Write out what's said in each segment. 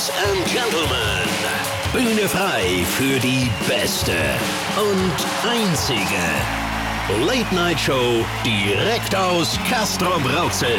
Ladies and Gentlemen, Bühne frei für die beste und einzige Late-Night-Show direkt aus Castrop-Rauxel.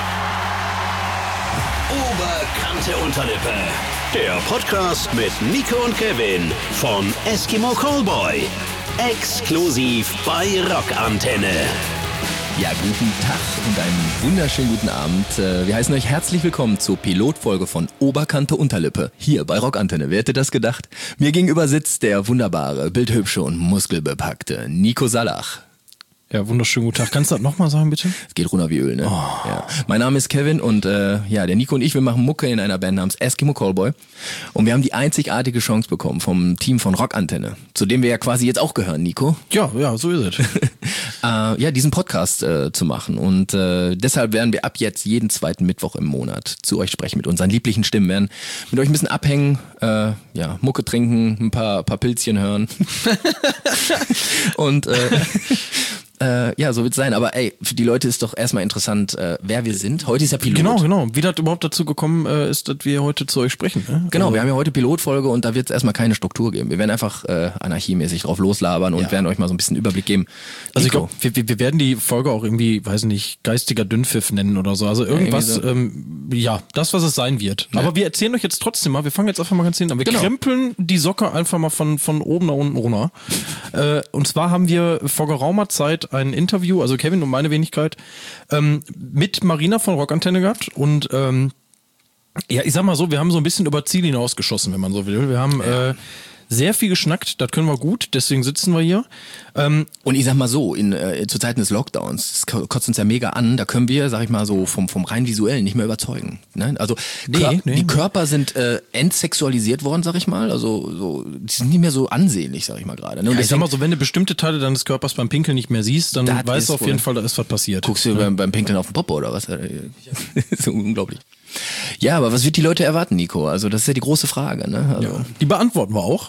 Oberkante Unterlippe. Der Podcast mit Nico und Kevin von Eskimo Callboy. Exklusiv bei Rockantenne. Ja, guten Tag und einen wunderschönen guten Abend. Wir heißen euch herzlich willkommen zur Pilotfolge von Oberkante Unterlippe, hier bei Rockantenne. Wer hätte das gedacht? Mir gegenüber sitzt der wunderbare, bildhübsche und muskelbepackte Nico Salach. Ja, wunderschönen guten Tag. Kannst du das nochmal sagen, bitte? Es geht runter wie Öl, ne? Oh. Ja. Mein Name ist Kevin und der Nico und ich, wir machen Mucke in einer Band namens Eskimo Callboy. Und wir haben die einzigartige Chance bekommen vom Team von Rockantenne, zu dem wir ja quasi jetzt auch gehören, Nico. Ja, so ist es. Diesen Podcast zu machen. Und deshalb werden wir ab jetzt jeden zweiten Mittwoch im Monat zu euch sprechen mit unseren lieblichen Stimmen, werden mit euch ein bisschen abhängen, Mucke trinken, ein paar Pilzchen hören. Und so wird es sein. Aber für die Leute ist doch erstmal interessant, wer wir sind. Heute ist ja Pilot. Genau. Wie das überhaupt dazu gekommen ist, dass wir heute zu euch sprechen. Ne? Genau, wir haben ja heute Pilotfolge und da wird es erstmal keine Struktur geben. Wir werden einfach anarchiemäßig drauf loslabern und werden euch mal so ein bisschen Überblick geben. Also ich glaube, wir werden die Folge auch irgendwie, weiß nicht, geistiger Dünnpfiff nennen oder so. Also irgendwas, das, was es sein wird. Ja. Aber wir erzählen euch jetzt trotzdem mal, wir fangen jetzt einfach mal ganz hinten an. Wir krempeln die Socke einfach mal von oben nach unten runter. Und zwar haben wir vor geraumer Zeit ein Interview, also Kevin und meine Wenigkeit, mit Marina von Rockantenne gehabt und ich sag mal so, wir haben so ein bisschen über Ziel hinausgeschossen, wenn man so will. Wir haben sehr viel geschnackt, das können wir gut, deswegen sitzen wir hier. Und ich sag mal so, zu Zeiten des Lockdowns, das kotzt uns ja mega an, da können wir, sag ich mal so, vom rein visuellen nicht mehr überzeugen. Ne? Also die Körper sind entsexualisiert worden, sag ich mal, also so, die sind nicht mehr so ansehnlich, sag ich mal gerade. Ne? Ja, ich sag mal so, wenn du bestimmte Teile deines Körpers beim Pinkeln nicht mehr siehst, dann weißt du auf jeden Fall, da ist was passiert. Guckst du beim Pinkeln auf den Popo oder was? So unglaublich. Ja, aber was wird die Leute erwarten, Nico? Also das ist ja die große Frage, ne? Also die beantworten wir auch,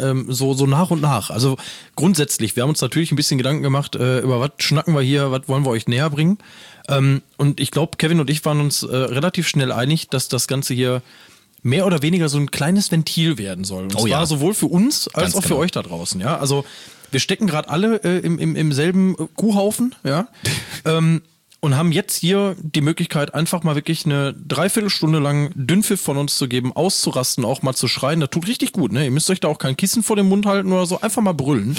so nach und nach. Also grundsätzlich, wir haben uns natürlich ein bisschen Gedanken gemacht, über was schnacken wir hier, was wollen wir euch näher bringen. Und ich glaube, Kevin und ich waren uns relativ schnell einig, dass das Ganze hier mehr oder weniger so ein kleines Ventil werden soll. Und zwar sowohl für uns als auch für euch da draußen, ja. Also wir stecken gerade alle im selben Kuhhaufen, ja. Und haben jetzt hier die Möglichkeit, einfach mal wirklich eine Dreiviertelstunde lang Dünnpfiff von uns zu geben, auszurasten, auch mal zu schreien. Das tut richtig gut, ne? Ihr müsst euch da auch kein Kissen vor den Mund halten oder so, einfach mal brüllen.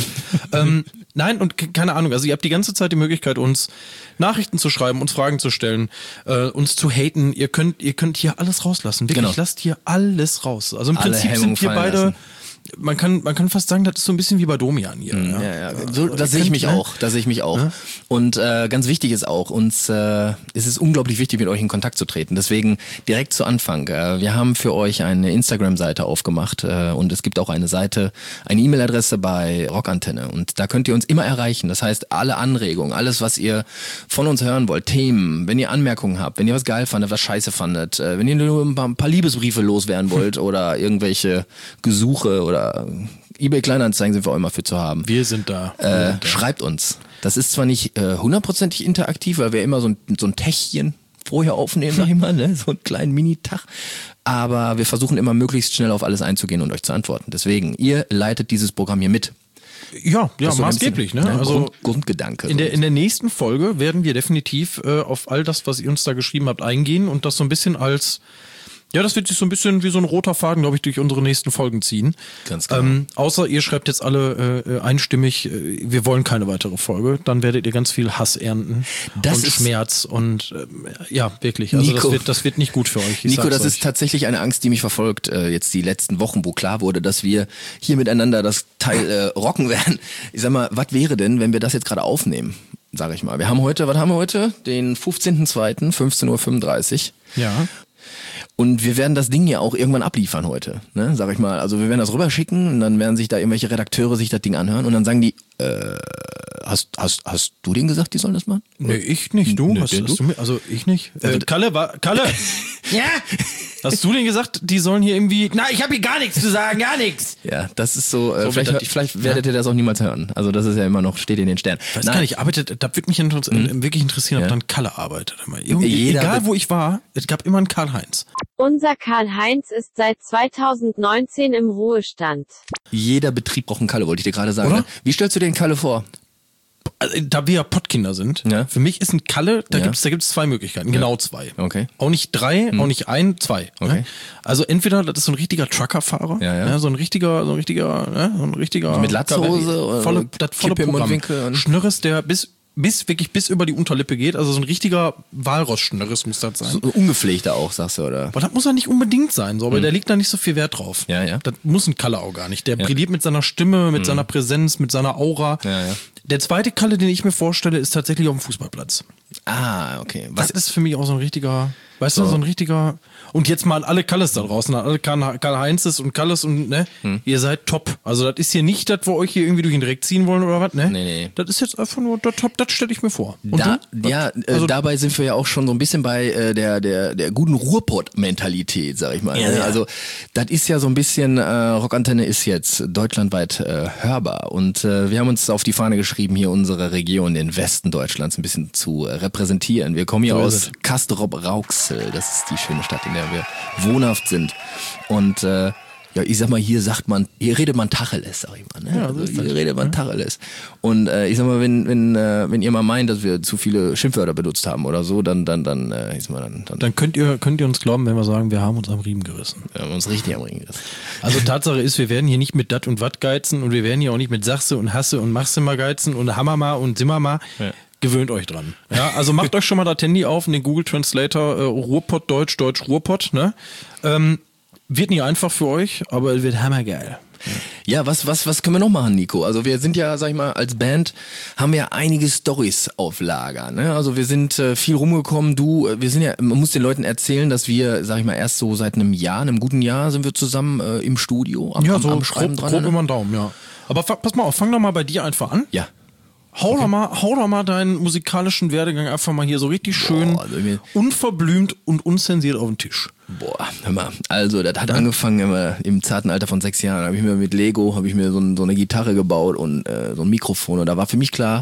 Nein, und keine Ahnung, also ihr habt die ganze Zeit die Möglichkeit, uns Nachrichten zu schreiben, uns Fragen zu stellen, uns zu haten. Ihr könnt hier alles rauslassen. Wirklich, lasst hier alles raus. Also im Prinzip sind wir beide... Man kann fast sagen, das ist so ein bisschen wie bei Domian hier. Ja. So, das sehe ich mich auch. Ja? Und ganz wichtig ist auch, uns ist es unglaublich wichtig, mit euch in Kontakt zu treten. Deswegen direkt zu Anfang. Wir haben für euch eine Instagram-Seite aufgemacht und es gibt auch eine E-Mail-Adresse bei Rockantenne. Und da könnt ihr uns immer erreichen. Das heißt, alle Anregungen, alles, was ihr von uns hören wollt, Themen, wenn ihr Anmerkungen habt, wenn ihr was geil fandet, was scheiße fandet, wenn ihr nur ein paar Liebesbriefe loswerden wollt oder irgendwelche Gesuche oder eBay Kleinanzeigen sind wir auch immer für zu haben. Wir sind da. Schreibt uns. Das ist zwar nicht 100%ig interaktiv, weil wir immer so ein Techchen vorher aufnehmen, sag ich mal, ne? So einen kleinen Mini-Tag. Aber wir versuchen immer möglichst schnell auf alles einzugehen und euch zu antworten. Deswegen, ihr leitet dieses Programm hier mit. Ja, maßgeblich. Ne? Also Grundgedanke. In der nächsten Folge werden wir definitiv auf all das, was ihr uns da geschrieben habt, eingehen und das so ein bisschen als... Ja, das wird sich so ein bisschen wie so ein roter Faden, glaube ich, durch unsere nächsten Folgen ziehen. Ganz genau. Außer ihr schreibt jetzt alle einstimmig, wir wollen keine weitere Folge. Dann werdet ihr ganz viel Hass ernten und Schmerz und wirklich. Also Nico, das wird nicht gut für euch. Nico, das ist tatsächlich eine Angst, die mich verfolgt jetzt die letzten Wochen, wo klar wurde, dass wir hier miteinander das Teil rocken werden. Ich sag mal, was wäre denn, wenn wir das jetzt gerade aufnehmen? Sag ich mal. Was haben wir heute? Den 15.02., 15.35 Uhr. Ja. Und wir werden das Ding ja auch irgendwann abliefern heute, ne, sag ich mal. Also wir werden das rüberschicken und dann werden sich da irgendwelche Redakteure sich das Ding anhören und dann sagen die, hast du denen gesagt, die sollen das machen? Nee, ich nicht, du? Hast du mir, also ich nicht. Kalle? Ja? Hast du denen gesagt, die sollen hier irgendwie... Na, ich habe hier gar nichts zu sagen, gar nichts. Ja, das ist so, vielleicht werdet ihr das auch niemals hören. Also das ist ja immer noch, steht in den Sternen. Ich weiß gar nicht, da würde mich wirklich interessieren, ob dann Kalle arbeitet. Egal wo ich war, es gab immer einen Karl-Heinz. Unser Karl-Heinz ist seit 2019 im Ruhestand. Jeder Betrieb braucht einen Kalle, wollte ich dir gerade sagen. Oder? Ne? Wie stellst du den Kalle vor? Also, da wir ja Pottkinder sind, für mich ist ein Kalle, da gibt's zwei Möglichkeiten, genau zwei. Okay. Auch nicht drei, auch nicht ein, zwei. Okay. Ne? Also entweder das ist so ein richtiger Truckerfahrer, so ein richtiger mit Latzhose, volle Kippe im Programm. Mundwinkel und Schnürres, der bis über die Unterlippe geht, also so ein richtiger Walross-Schnürres muss das sein. so ungepflegter auch, sagst du, oder? Aber das muss ja nicht unbedingt sein, so, aber der legt da nicht so viel Wert drauf. Ja. Das muss ein Kalle auch gar nicht. Der brilliert mit seiner Stimme, mit seiner Präsenz, mit seiner Aura. Ja. Der zweite Kalle, den ich mir vorstelle, ist tatsächlich auf dem Fußballplatz. Ah, okay. Das ist für mich auch so ein richtiger, weißt du, so ein richtiger. Und jetzt mal alle Kalles da draußen, alle Karl-Heinzes und Kalles und, ne, ihr seid top. Also, das ist hier nicht das, wo euch hier irgendwie durch den Dreck ziehen wollen oder was, ne? Nee. Das ist jetzt einfach nur das top, das stelle ich mir vor. Und dabei sind wir ja auch schon so ein bisschen bei der guten Ruhrpott-Mentalität, sag ich mal. Ja. Also, das ist ja so ein bisschen, Rockantenne ist jetzt deutschlandweit hörbar. Und wir haben uns auf die Fahne geschrieben, hier unsere Region, den Westen Deutschlands, ein bisschen zu repräsentieren. Wir kommen hier aus Castrop-Rauxel. Das ist die schöne Stadt, in der wir wohnhaft sind. Und ich sag mal, hier redet man Tacheles, sag ich mal. Ne? Ja, so ist hier redet man Tacheles. Und ich sag mal, wenn ihr mal meint, dass wir zu viele Schimpfwörter benutzt haben oder so, dann könnt ihr uns glauben, wenn wir sagen, wir haben uns am Riemen gerissen. Wir haben uns richtig am Riemen gerissen. Also Tatsache ist, wir werden hier nicht mit Dat und Wat geizen und wir werden hier auch nicht mit Sachse und Hasse und Machse mal geizen und Hammerma und Simmerma. Ja. Gewöhnt euch dran. Ja, also macht euch schon mal das Handy auf, den Google Translator, Ruhrpott, Deutsch, Ruhrpott, ne? Wird nicht einfach für euch, aber es wird hammergeil. Ja, was können wir noch machen, Nico? Also wir sind ja, sag ich mal, als Band haben wir ja einige Storys auf Lager, ne? Also wir sind viel rumgekommen, man muss den Leuten erzählen, dass wir, sag ich mal, erst so seit einem guten Jahr sind wir zusammen im Studio am Schreiben dran. Grob über den Daumen, ja. Aber pass mal auf, fang doch mal bei dir einfach an. Ja. Hau doch mal deinen musikalischen Werdegang einfach mal hier so richtig schön unverblümt und unzensiert auf den Tisch. Boah, hör mal. Also, das hat angefangen im zarten Alter von 6 Jahren. Habe ich mir mit Lego so eine Gitarre gebaut und so ein Mikrofon. Und da war für mich klar,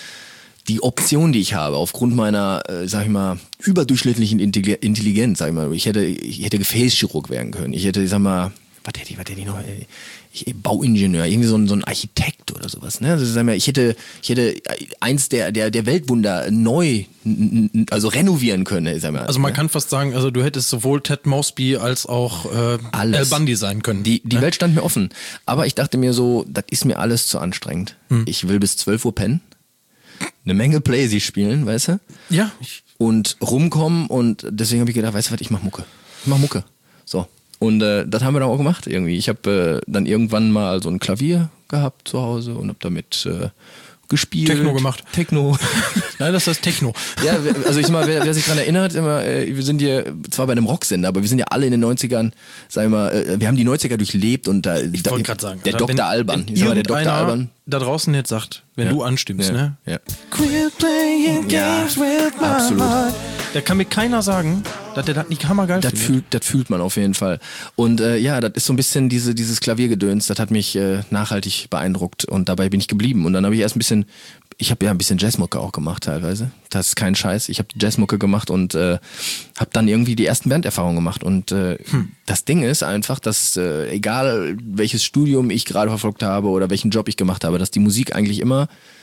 die Option, die ich habe, aufgrund meiner, sag ich mal, überdurchschnittlichen Intelligenz, sag ich mal, ich hätte Gefäßchirurg werden können. Ich hätte, sag mal, was hätte ich noch? Bauingenieur, irgendwie so ein Architekt oder sowas. Ne? Also, sag mal, ich hätte eins der Weltwunder neu, also renovieren können. Sag mal, also man kann fast sagen, also du hättest sowohl Ted Mosby als auch Al Bundy sein können. Die Welt stand mir offen. Aber ich dachte mir so, das ist mir alles zu anstrengend. Ich will bis 12 Uhr pennen, eine Menge Playsee spielen, weißt du? Ja. Und rumkommen und deswegen habe ich gedacht, weißt du was, ich mach Mucke. So. Und das haben wir dann auch gemacht irgendwie. Ich habe dann irgendwann mal so ein Klavier gehabt zu Hause und habe damit gespielt. Techno gemacht. Techno. Nein, das heißt Techno. Ja, also ich sag mal, wer sich daran erinnert, wir sind hier zwar bei einem Rocksender, aber wir sind ja alle in den 90ern, sag ich mal, wir haben die 90er durchlebt und da, ich wollte gerade sagen, der Dr. Alban. Der Dr. Alban da draußen jetzt sagt, wenn du anstimmst, ne? Ja. Quit playing games with my heart. Da kann mir keiner sagen, dass der das nicht hammergeil findet. Das fühlt man auf jeden Fall. Und das ist so ein bisschen dieses Klaviergedöns, das hat mich nachhaltig beeindruckt und dabei bin ich geblieben. Und dann habe ich ich habe ja ein bisschen Jazzmucke auch gemacht teilweise. Das ist kein Scheiß. Ich habe Jazzmucke gemacht und habe dann irgendwie die ersten Banderfahrungen gemacht. Und das Ding ist einfach, dass egal welches Studium ich gerade verfolgt habe oder welchen Job ich gemacht habe, dass die Musik eigentlich immer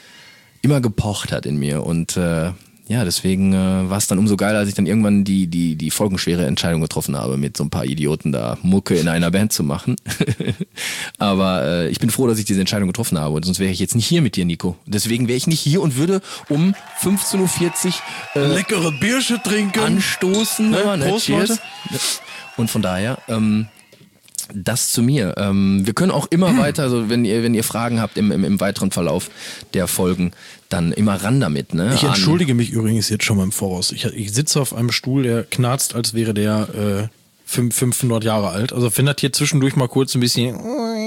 gepocht hat in mir. Und deswegen war es dann umso geiler, als ich dann irgendwann die folgenschwere Entscheidung getroffen habe, mit so ein paar Idioten da Mucke in einer Band zu machen. Aber ich bin froh, dass ich diese Entscheidung getroffen habe, sonst wäre ich jetzt nicht hier mit dir, Nico. Deswegen wäre ich nicht hier und würde um 15.40 Uhr leckere Biersche trinken, anstoßen. Prost, Leute. Und von daher, das zu mir. Wir können auch immer weiter, also wenn ihr Fragen habt im weiteren Verlauf der Folgen, dann immer ran damit. Ne? Ich entschuldige mich übrigens jetzt schon mal im Voraus. Ich sitze auf einem Stuhl, der knarzt, als wäre der 500 Jahre alt. Also wenn das hier zwischendurch mal kurz ein bisschen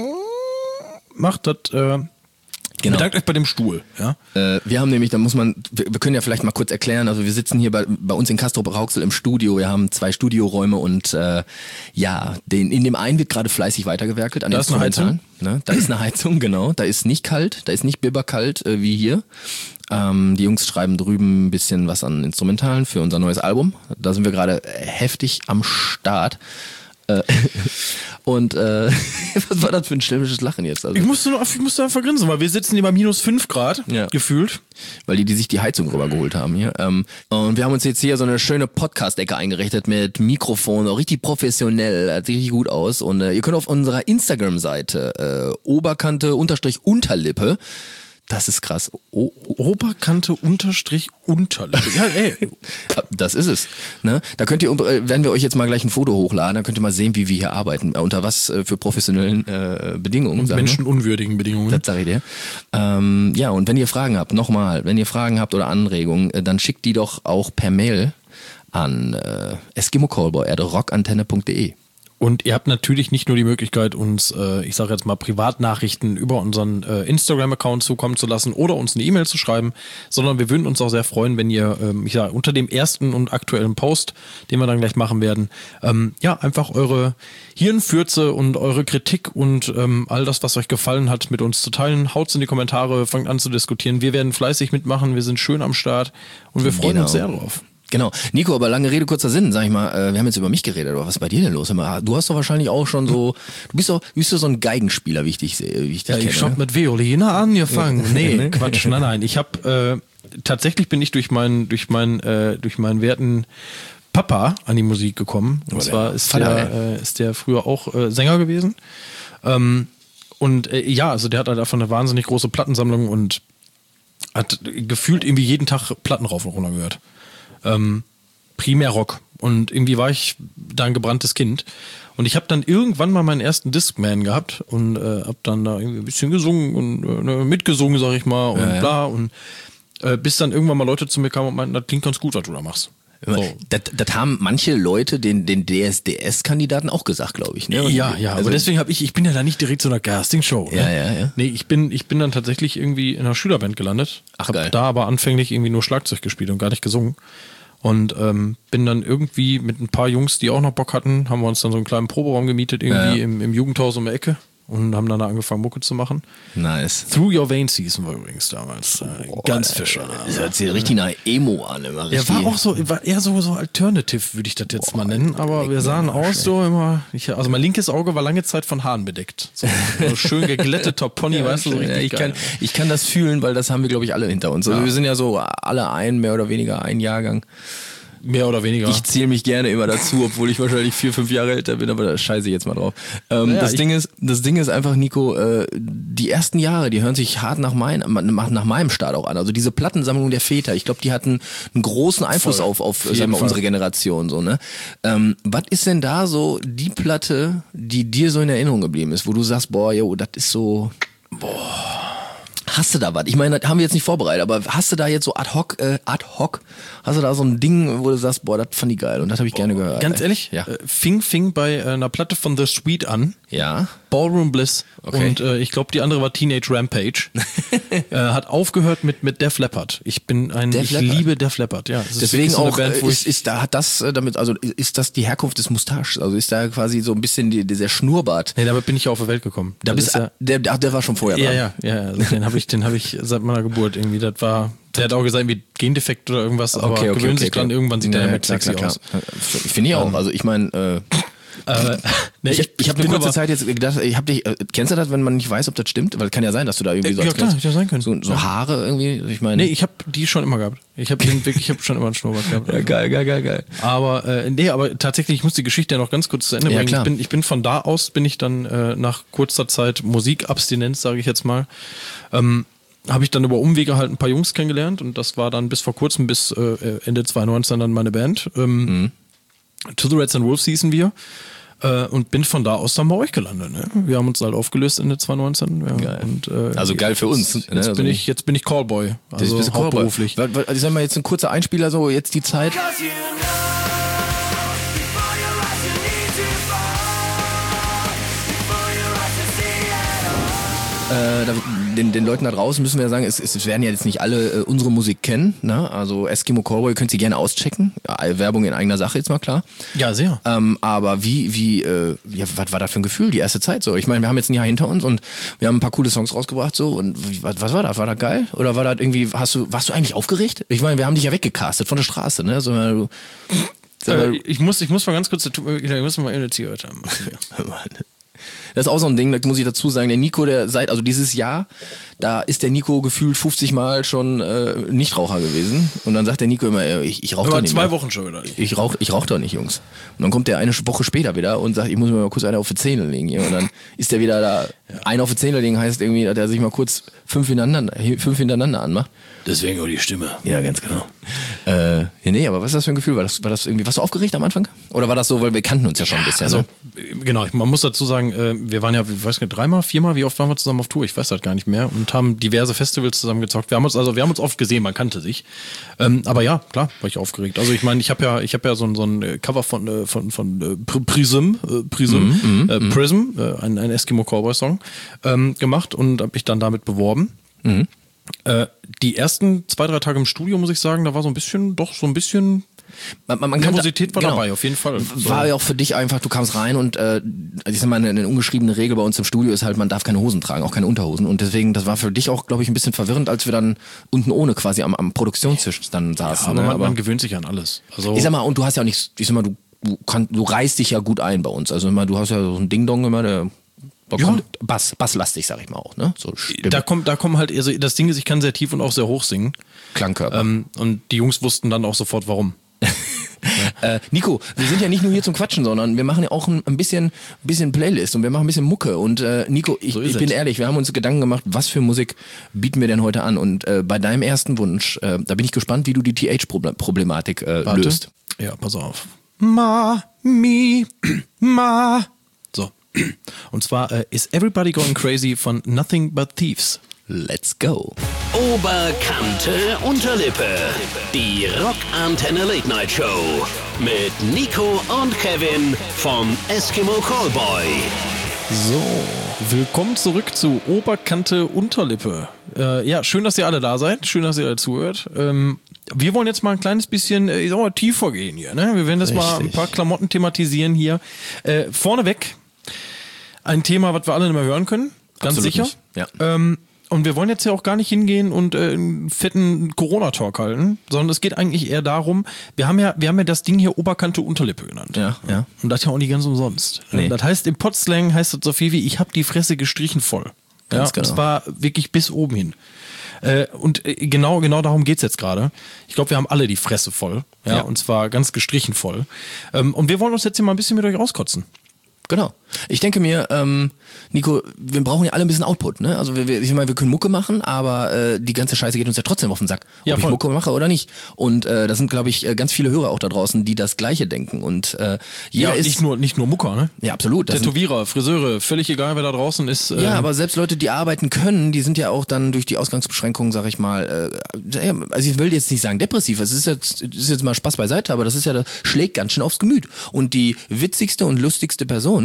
macht, das... Genau. Bedankt euch bei dem Stuhl. Ja? Wir haben nämlich, wir können ja vielleicht mal kurz erklären, also wir sitzen hier bei uns in Castrop-Rauxel im Studio, wir haben 2 Studioräume und in dem einen wird gerade fleißig weitergewerkelt. An da ist eine Heizung. Ne? Da ist eine Heizung, genau. Da ist nicht kalt, da ist nicht bibberkalt wie hier. Die Jungs schreiben drüben ein bisschen was an Instrumentalen für unser neues Album. Da sind wir gerade heftig am Start. Und was war das für ein schelmisches Lachen jetzt? Also, ich musste einfach grinsen, weil wir sitzen hier bei minus 5 Grad, gefühlt. Weil die sich die Heizung rübergeholt haben hier. Und wir haben uns jetzt hier so eine schöne Podcast-Ecke eingerichtet mit Mikrofon, auch richtig professionell, sieht richtig gut aus. Und ihr könnt auf unserer Instagram-Seite Oberkante_Unterlippe, das ist krass. Oberkante_Unterlippe. Ja, ey. Das ist es. Ne? Da könnt ihr, werden wir euch jetzt mal gleich ein Foto hochladen, dann könnt ihr mal sehen, wie wir hier arbeiten. Unter was für professionellen Bedingungen. Und menschenunwürdigen Bedingungen. Das sage ich dir. Ja, und wenn ihr Fragen habt, nochmal, wenn ihr Fragen habt oder Anregungen, dann schickt die doch auch per Mail an eskimocallboy@rockantenne.de. Und ihr habt natürlich nicht nur die Möglichkeit, uns, ich sage jetzt mal, Privatnachrichten über unseren Instagram-Account zukommen zu lassen oder uns eine E-Mail zu schreiben, sondern wir würden uns auch sehr freuen, wenn ihr, unter dem ersten und aktuellen Post, den wir dann gleich machen werden, einfach eure Hirnfürze und eure Kritik und all das, was euch gefallen hat, mit uns zu teilen. Haut's in die Kommentare, fangt an zu diskutieren. Wir werden fleißig mitmachen, wir sind schön am Start und wir freuen uns sehr drauf. Genau. Nico, aber lange Rede, kurzer Sinn, sag ich mal, wir haben jetzt über mich geredet, aber was ist bei dir denn los? Du hast doch wahrscheinlich auch schon so, du bist doch so ein Geigenspieler, wie ich dich kenne. Ich hab mit Violine angefangen. Nee, Quatsch, nein. Ich habe, tatsächlich bin ich durch meinen werten Papa an die Musik gekommen. Und zwar ist der früher auch Sänger gewesen. Also der hat halt einfach eine wahnsinnig große Plattensammlung und hat gefühlt irgendwie jeden Tag Platten rauf und runter gehört. Primär Rock. Und irgendwie war ich da ein gebranntes Kind. Und ich habe dann irgendwann mal meinen ersten Discman gehabt und habe dann da irgendwie ein bisschen gesungen und mitgesungen, sag ich mal, und bla. Und bis dann irgendwann mal Leute zu mir kamen und meinten, das klingt ganz gut, was du da machst. So. Das haben manche Leute den DSDS-Kandidaten auch gesagt, glaube ich. Ne? Ja, also aber deswegen ich bin ja da nicht direkt zu einer Castingshow. Ja. Nee, ich bin dann tatsächlich irgendwie in einer Schülerband gelandet. Hab da aber anfänglich irgendwie nur Schlagzeug gespielt und gar nicht gesungen. Und bin dann irgendwie mit ein paar Jungs, die auch noch Bock hatten, haben wir uns dann so einen kleinen Proberaum gemietet, irgendwie im Jugendhaus um die Ecke. Und haben dann angefangen, Mucke zu machen. Nice. Through Your Veins hießen wir übrigens damals. Ganz Fischer. Das hört sich richtig nach Emo an. Immer war eher so Alternative, würde ich das jetzt mal nennen. Aber wir sahen aus so immer. Also mein linkes Auge war lange Zeit von Haaren bedeckt. So schön geglätteter Pony, weißt du, so richtig geil. Ich kann das fühlen, weil das haben wir, glaube ich, alle hinter uns. Also wir sind ja so alle mehr oder weniger ein Jahrgang. Mehr oder weniger. Ich zähle mich gerne immer dazu, obwohl ich wahrscheinlich 4-5 Jahre älter bin, aber da scheiße ich jetzt mal drauf. Das Ding ist einfach, Nico, die ersten Jahre, die hören sich hart nach meinem Start auch an. Also diese Plattensammlung der Väter, ich glaube, die hatten einen großen Einfluss auf sagen wir, unsere Generation. So, ne? Was ist denn da so die Platte, die dir so in Erinnerung geblieben ist, wo du sagst, das ist so... Hast du da was? Ich meine, das haben wir jetzt nicht vorbereitet, aber hast du da jetzt so ad hoc, hast du da so ein Ding, wo du sagst, das fand ich geil und das habe ich gerne gehört. Ganz ehrlich, fing bei einer Platte von The Sweet an. Ja. Ballroom Bliss. Okay. Und ich glaube, die andere war Teenage Rampage. Hat aufgehört mit Def Leppard. Ich liebe Def Leppard, ja. Deswegen so auch, Band, ist das die Herkunft des Mustaches? Also ist da quasi so ein bisschen dieser Schnurrbart? Nee, damit bin ich ja auf die Welt gekommen. Der war schon vorher dran. Ja. Also den habe ich seit meiner Geburt irgendwie. Der hat auch gesagt, wie Gendefekt oder irgendwas, aber gewöhnt sich dran, irgendwann sieht der damit sexy aus. Finde ich auch. Also ich meine, ich habe eine kurze Zeit jetzt gedacht, kennst du das, wenn man nicht weiß, ob das stimmt? Weil es kann ja sein, dass du da irgendwie sein können. So Haare irgendwie, ich meine. Nee, ich habe die schon immer gehabt. Ich habe schon immer einen Schnurrbart gehabt. Ja, geil. Aber aber tatsächlich, ich muss die Geschichte ja noch ganz kurz zu Ende bringen. Klar. Ich bin von da aus, dann nach kurzer Zeit Musikabstinenz, sage ich jetzt mal, habe ich dann über Umwege halt ein paar Jungs kennengelernt und das war dann bis vor kurzem, bis Ende 2019 dann meine Band. To the Reds and Wolves hießen wir. Und bin von da aus dann bei euch gelandet. Ne? Wir haben uns halt aufgelöst Ende 2019. Ja. Geil. Und, also geil für uns. Jetzt bin ich Callboy. Also hauptberuflich. Ich sag mal jetzt ein kurzer Einspieler, so jetzt die Zeit. den Leuten da draußen müssen wir sagen, es werden ja jetzt nicht alle unsere Musik kennen. Ne? Also Eskimo Callboy könnt ihr gerne auschecken. Ja, Werbung in eigener Sache jetzt mal klar. Ja, sehr. Aber was war das für ein Gefühl, die erste Zeit so? Ich meine, wir haben jetzt ein Jahr hinter uns und wir haben ein paar coole Songs rausgebracht so und was war das? War das geil? Oder war das irgendwie, warst du eigentlich aufgeregt? Ich meine, wir haben dich ja weggecastet von der Straße, ne? So, ich muss mal ganz kurz, ich muss mal eine Zigarette haben. Das ist auch so ein Ding, da muss ich dazu sagen, der Nico, also dieses Jahr, da ist der Nico gefühlt 50 Mal schon Nichtraucher gewesen. Und dann sagt der Nico immer, ich rauche doch nicht 2 mehr. Wochen schon wieder. Ich rauch doch nicht, Jungs. Und dann kommt der eine Woche später wieder und sagt, ich muss mir mal kurz eine auf die Zähne legen hier. Und dann ist der wieder da. Eine auf die Zähne legen heißt irgendwie, dass er sich mal kurz 5 hintereinander anmacht. Deswegen auch die Stimme. Ja, ganz genau. Nee, aber was ist das für ein Gefühl? War das irgendwie, warst du aufgeregt am Anfang? Oder war das so, weil wir kannten uns ja schon ein bisschen? Also, genau, man muss dazu sagen, wir waren ja, ich weiß nicht, 3-mal, 4-mal, wie oft waren wir zusammen auf Tour? Ich weiß das gar nicht mehr und haben diverse Festivals zusammen gezockt. Wir haben uns oft gesehen, man kannte sich. Aber ja, klar, war ich aufgeregt. Also ich meine, ich habe ja so ein Cover von Prism, ein Eskimo Callboy Song, gemacht und habe mich dann damit beworben. Mhm. Die ersten 2-3 Tage im Studio, muss ich sagen, da war so ein bisschen Nervosität war dabei, auf jeden Fall. War ja auch für dich einfach, du kamst rein und ich sag mal, eine ungeschriebene Regel bei uns im Studio ist halt, man darf keine Hosen tragen, auch keine Unterhosen. Und deswegen, das war für dich auch, glaube ich, ein bisschen verwirrend, als wir dann unten ohne quasi am Produktionstisch dann saßen. Ja, aber man gewöhnt sich an alles. Also ich sag mal, und du hast ja auch nichts, ich sag mal, du reißt dich ja gut ein bei uns. Also immer, du hast ja so ein Ding-Dong immer, der basslastig, sag ich mal auch, ne? So da kommen halt, also das Ding ist, ich kann sehr tief und auch sehr hoch singen. Klangkörper. Und die Jungs wussten dann auch sofort, warum. Nico, wir sind ja nicht nur hier zum Quatschen, sondern wir machen ja auch ein bisschen Playlist und wir machen ein bisschen Mucke. Und Nico, ich bin ehrlich, wir haben uns Gedanken gemacht, was für Musik bieten wir denn heute an? Und bei deinem ersten Wunsch, da bin ich gespannt, wie du die TH-Problematik löst. Ja, pass auf. Ma, mi, ma. So. Und zwar Is Everybody Going Crazy von Nothing But Thieves. Let's go. Oberkante Unterlippe. Die Rockantenne Late Night Show. Mit Nico und Kevin vom Eskimo Callboy. So, willkommen zurück zu Oberkante Unterlippe. Ja, schön, dass ihr alle da seid. Schön, dass ihr alle zuhört. Wir wollen jetzt mal ein kleines bisschen tiefer gehen hier. Ne? Wir werden jetzt mal ein paar Klamotten thematisieren hier. Vorneweg ein Thema, was wir alle nicht mehr hören können. Ganz Absolut sicher. Nicht. Ja. Und wir wollen jetzt ja auch gar nicht hingehen und einen fetten Corona-Talk halten, sondern es geht eigentlich eher darum, wir haben ja das Ding hier Oberkante Unterlippe genannt. Ja. Und das ja auch nicht ganz umsonst. Nee. Das heißt, im Potslang heißt das so viel wie, ich habe die Fresse gestrichen voll. Ganz genau. Und zwar wirklich bis oben hin. Und genau darum geht's jetzt gerade. Ich glaube, wir haben alle die Fresse voll. Ja. Und zwar ganz gestrichen voll. Und wir wollen uns jetzt hier mal ein bisschen mit euch rauskotzen. Genau. Ich denke mir, Nico, wir brauchen ja alle ein bisschen Output, ne? Also ich meine, wir können Mucke machen, aber die ganze Scheiße geht uns ja trotzdem auf den Sack, ob ich Mucke mache oder nicht. Und da sind, glaube ich, ganz viele Hörer auch da draußen, die das Gleiche denken. Und jeder ist nicht nur Mucker, ne? Ja, absolut. Tätowierer, Friseure, völlig egal, wer da draußen ist. Ja, aber selbst Leute, die arbeiten können, die sind ja auch dann durch die Ausgangsbeschränkungen, sag ich mal, also ich will jetzt nicht sagen depressiv, es ist jetzt mal Spaß beiseite, aber das schlägt ganz schön aufs Gemüt. Und die witzigste und lustigste Person,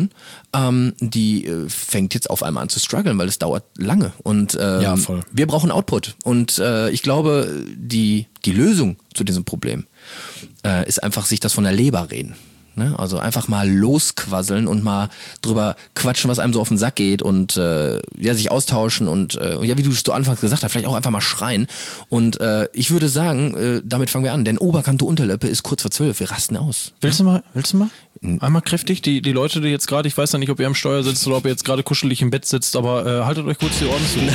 die fängt jetzt auf einmal an zu strugglen, weil es dauert lange. Und voll. Wir brauchen Output. Und ich glaube, die Lösung zu diesem Problem ist einfach, sich das von der Leber reden. Ne? Also einfach mal losquasseln und mal drüber quatschen, was einem so auf den Sack geht und sich austauschen und wie du es zu Anfangs gesagt hast, vielleicht auch einfach mal schreien. Und ich würde sagen, damit fangen wir an, denn Oberkante Unterlippe ist kurz vor 12, wir rasten aus. Willst du mal? Einmal kräftig, die Leute, die jetzt gerade, ich weiß ja nicht, ob ihr am Steuer sitzt oder ob ihr jetzt gerade kuschelig im Bett sitzt, aber haltet euch kurz die Ohren zu.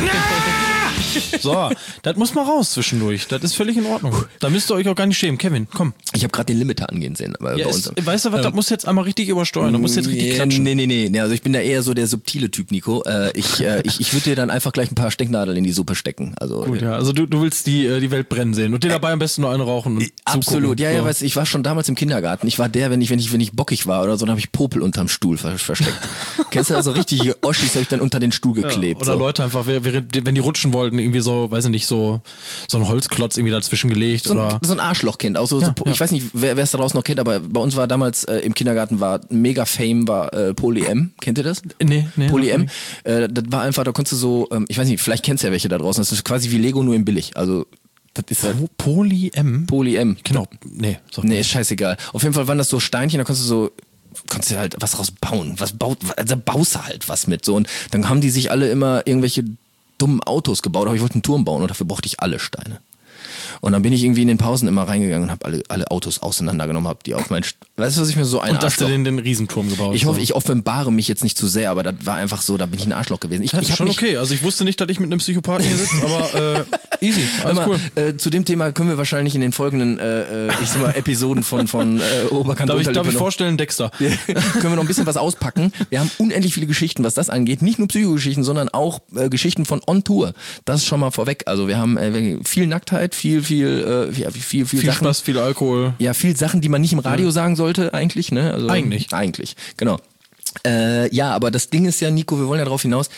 So, das muss mal raus zwischendurch. Das ist völlig in Ordnung. Da müsst ihr euch auch gar nicht schämen. Kevin, komm. Ich habe gerade den Limiter angehen sehen. Aber ja, bei uns. Weißt du was, das muss jetzt einmal richtig übersteuern. Da muss jetzt richtig klatschen. Nee. Also ich bin da eher so der subtile Typ, Nico. Ich würde dir dann einfach gleich ein paar Stecknadeln in die Suppe stecken. Also, gut, ja. Also du willst die Welt brennen sehen und dir dabei am besten nur einen rauchen und absolut. Zugucken. Ja, weißt, ich war schon damals im Kindergarten. Ich war der, wenn ich bockig war oder so, dann habe ich Popel unterm Stuhl versteckt. Kennst du also richtige Oschis, habe ich dann unter den Stuhl geklebt. Oder so. Leute einfach, wenn die rutschen wollten, irgendwie so, weiß ich nicht, so ein Holzklotz irgendwie dazwischen gelegt. So ein Arschlochkind. Auch so, ich weiß nicht, wer es da draußen noch kennt, aber bei uns war damals im Kindergarten war mega Fame, war Poly-M. Kennt ihr das? Nee. Poly-M. Das war einfach, da konntest du so, ich weiß nicht, vielleicht kennst du ja welche da draußen. Das ist quasi wie Lego, nur in billig. Also das ist halt Poly-M? Poly-M. Genau. Nee, ist scheißegal. Auf jeden Fall waren das so Steinchen, da konntest du halt was rausbauen. Also baust du halt was mit. So. Und dann haben die sich alle immer irgendwelche dummen Autos gebaut, aber ich wollte einen Turm bauen und dafür brauchte ich alle Steine. Und dann bin ich irgendwie in den Pausen immer reingegangen und habe alle Autos auseinandergenommen, habe die auf meinen... Weißt du, was ich mir so ein Und dass du den Riesenturm gebaut hast? Ich hoffe, ich offenbare mich jetzt nicht zu sehr, aber das war einfach so, da bin ich ein Arschloch gewesen. Das ist schon okay. Also ich wusste nicht, dass ich mit einem Psychopathen hier sitze, aber easy, alles cool. Zu dem Thema können wir wahrscheinlich in den folgenden Episoden von Oberkant Unterlippe Darf ich vorstellen, Dexter? Können wir noch ein bisschen was auspacken. Wir haben unendlich viele Geschichten, was das angeht. Nicht nur Psychogeschichten, sondern auch Geschichten von On Tour. Das ist schon mal vorweg. Also wir haben viel Nacktheit, viel Sachen. Spaß, viel Alkohol. Ja, viel Sachen, die man nicht im Radio sagen sollte eigentlich. Ne? Also, Eigentlich, genau. Ja, aber das Ding ist ja, Nico, wir wollen ja drauf hinaus,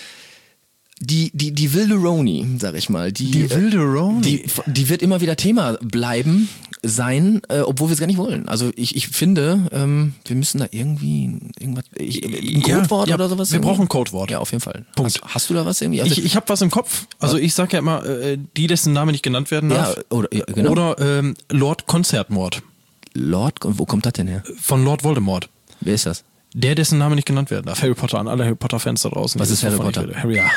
die wilde Roni, sag ich mal. Die wilde Roni? Die wird immer wieder Thema sein, obwohl wir es gar nicht wollen. Also ich finde, wir müssen da irgendwie ein Codewort oder sowas. Wir brauchen ein Codewort. Ja, auf jeden Fall. Punkt. Hast du da was irgendwie? Also ich habe was im Kopf. Also ich sag ja immer, die, dessen Name nicht genannt werden darf. Genau. Oder Lord Konzertmord. Lord? Wo kommt das denn her? Von Lord Voldemort. Wer ist das? Der, dessen Name nicht genannt werden darf. Harry Potter, an alle Harry Potter-Fans da draußen. Was ist Harry Potter?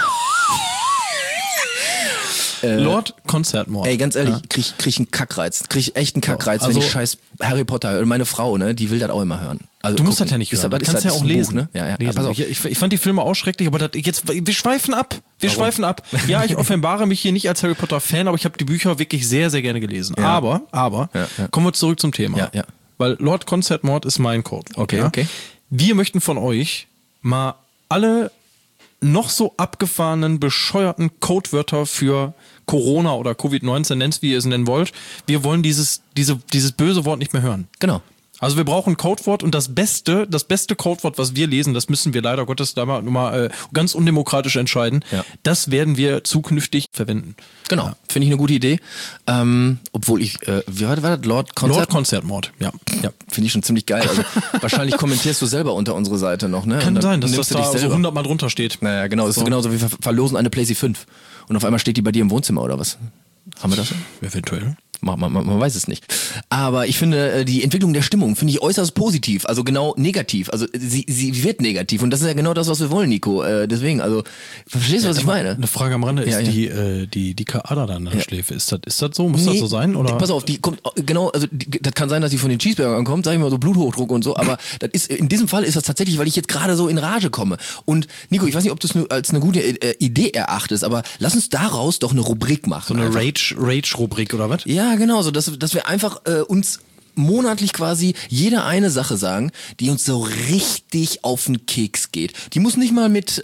Lord Konzertmord. Ey, ganz ehrlich, krieg ich einen Kackreiz. Krieg ich echt einen Kackreiz, wenn ich scheiß Harry Potter höre. Meine Frau, ne, die will das auch immer hören. Also du musst das ja nicht hören. Das kannst ja auch lesen. Buch, ne? Ja, lesen. Pass auf. Ich fand die Filme auch schrecklich, aber wir schweifen ab. Schweifen ab. Ja, ich offenbare mich hier nicht als Harry Potter Fan, aber ich habe die Bücher wirklich sehr, sehr gerne gelesen. Ja. Aber kommen wir zurück zum Thema. Ja. Weil Lord Konzertmord ist mein Code. Okay. Wir möchten von euch mal alle noch so abgefahrenen, bescheuerten Codewörter für Corona oder Covid-19, nennt's wie ihr es nennen wollt. Wir wollen dieses böse Wort nicht mehr hören. Genau. Also wir brauchen ein Codewort und das beste Codewort, was wir lesen, das müssen wir leider Gottes da mal ganz undemokratisch entscheiden. Ja. Das werden wir zukünftig verwenden. Genau, finde ich eine gute Idee. Obwohl wie war das? Lord Konzertmord, ja. Finde ich schon ziemlich geil. Also wahrscheinlich kommentierst du selber unter unsere Seite noch, ne? Kann sein, dass das da so 100 Mal drunter steht. Naja, genau. Das ist genauso wie wir verlosen eine PlayStation 5 und auf einmal steht die bei dir im Wohnzimmer oder was? Haben wir das? Eventuell. Man weiß es nicht. Aber ich finde, die Entwicklung der Stimmung finde ich äußerst positiv, also genau negativ. Also sie wird negativ und das ist ja genau das, was wir wollen, Nico. Deswegen, also verstehst du, was ich meine? Eine Frage am Rande ist die dicke Ader da an der Schläfe. Ist das so? Muss das so sein? Oder? Pass auf, die kommt genau, also das kann sein, dass die von den Cheeseburgern kommt, sag ich mal so Bluthochdruck und so, aber das ist in diesem Fall ist das tatsächlich, weil ich jetzt gerade so in Rage komme. Und Nico, ich weiß nicht, ob du es als eine gute Idee erachtest, aber lass uns daraus doch eine Rubrik machen. So eine Rage-Rubrik oder was? Ja, genau, so dass wir einfach uns monatlich quasi jede eine Sache sagen, die uns so richtig auf den Keks geht. Die muss nicht mal mit